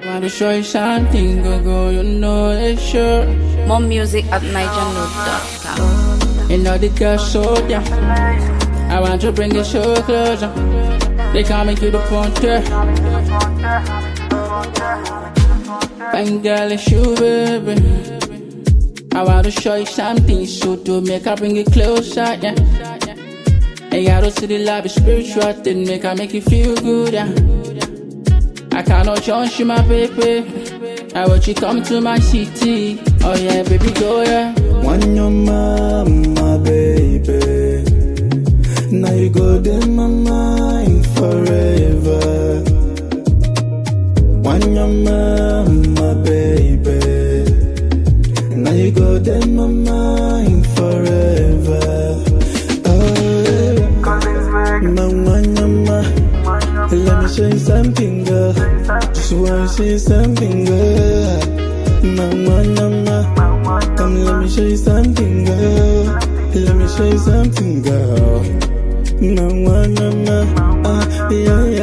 Want to show you something, go, you know it's sure. More music at nigernote.com. You know the girl so yeah. I want to bring it so closer. They call me to the frontier. Fine girl, it's you, baby. I want to show you something, so to make her bring it closer, yeah. And I don't see the love is spiritual thing, make you feel good, yeah. I cannot change you, my baby. I want you come to my city. Oh yeah, baby, go, yeah. One your mama, baby. Now you go in my mind forever. One your mama, baby. Now you go in my mind forever. Let me show you something, girl. Just wanna show you something, girl. Mama, come let me show you something, girl. Let me show you something, girl. Mama, yeah,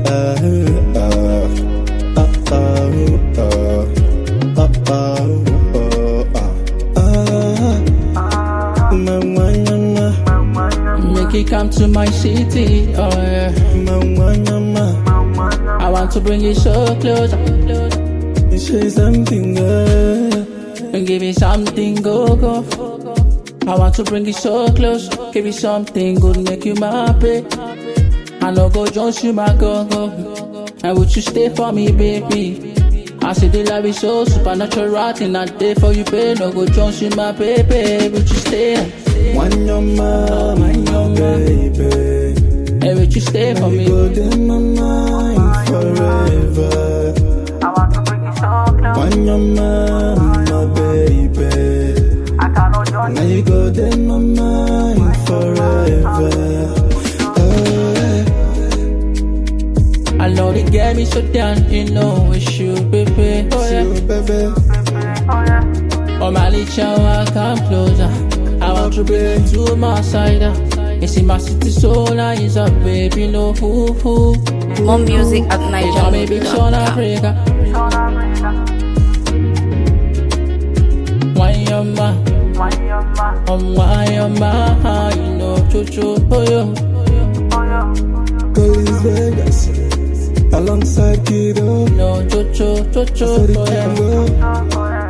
Make it come to my city, oh yeah. I want to bring you so close. Let me show you something, girl. And give me something, go. I want to bring you so close. Give you something good, make you my happy. I know go Jones, you my go. And would you stay for me, baby? I see the love is so supernatural, and I day for you, baby. No go Jones, you my baby. Would you stay? One your mama, baby. Hey, would you stay for me? Go in my mind forever. I want to bring you so close. One your mama, baby. I cannot join Now you go in my mind forever. I know they get me so down, you know it's you, baby. Oh yeah, baby. Oh my little, I come closer. I want to bring you to my side. You see my city so nice, baby, no who. more music at Maybe South nigernote.com. Africa. Why your ma? Why your ma? You know, cho, oh yo. Collins Vegas, alongside Kiddo. No, cho, oh yeah.